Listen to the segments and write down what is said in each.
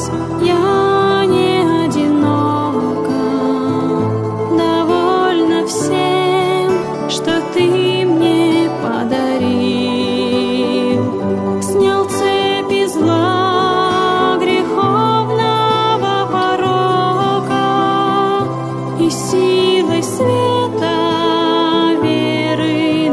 Иисус, я не одинока, довольна всем, что Ты мне подарил. Снял цепи зла, греховного порока и силой света веры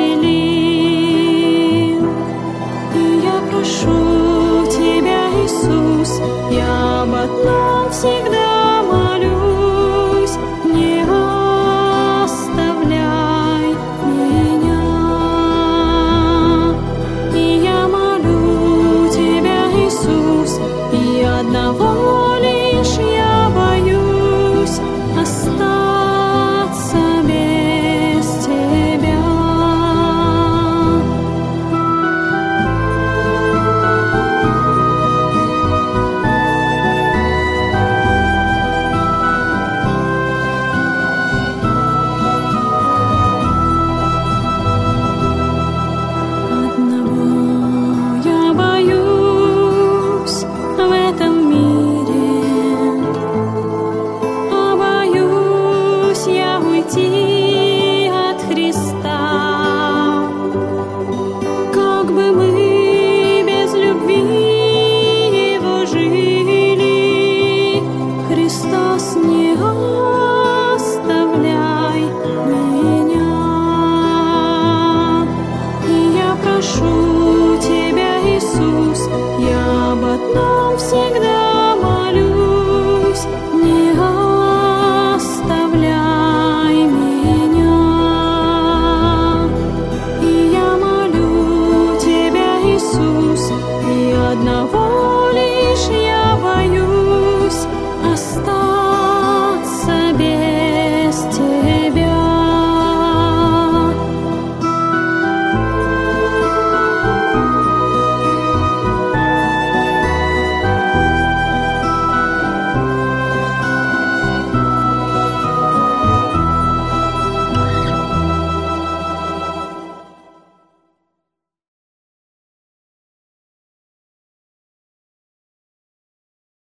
наделил. И я прошу Тебя, Иисус, я об одном всегда